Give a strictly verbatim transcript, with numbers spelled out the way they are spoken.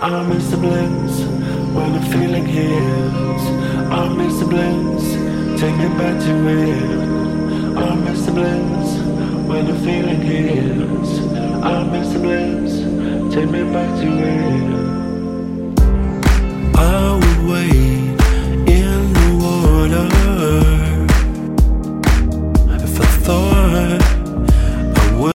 I miss the bliss when the feeling hits. I miss the bliss, take me back to it. I miss the bliss when the feeling hits. I miss the bliss, take me back to it. I would wait